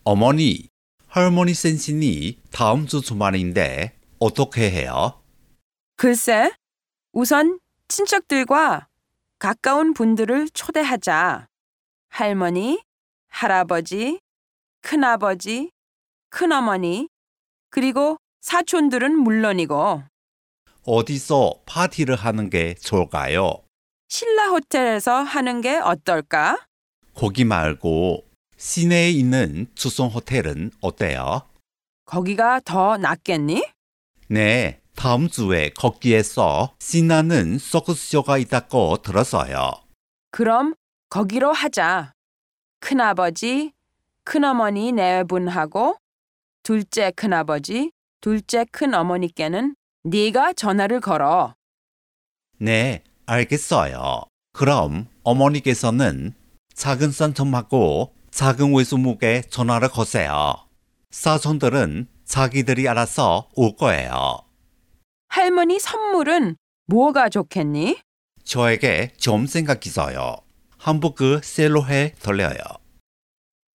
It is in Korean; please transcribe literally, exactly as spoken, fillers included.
어머니, 할머니 생신이 다음 주 주말인데 어떻게 해요? 글쎄, 우선 친척들과 가까운 분들을 초대하자. 할머니, 할아버지, 큰아버지, 큰어머니, 그리고 사촌들은 물론이고 어디서 파티를 하는 게 좋을까요? 신라 호텔에서 하는 게 어떨까? 거기 말고 시내에 있는 주성 호텔은 어때요? 거기가 더 낫겠니? 네, 다음 주에 거기에서 신나는 서커스쇼가 있다고 들었어요. 그럼 거기로 하자. 큰아버지, 큰어머니 네 분하고 둘째 큰아버지, 둘째 큰어머니께는 네가 전화를 걸어. 네, 알겠어요. 그럼 어머니께서는 작은 산tom하고 작은 외숙모께 전화를 거세요. 사촌들은 자기들이 알아서 올 거예요. 할머니 선물은 뭐가 좋겠니? 저에게 좀 생각있어요. 한복 그 셀로해 돌려요.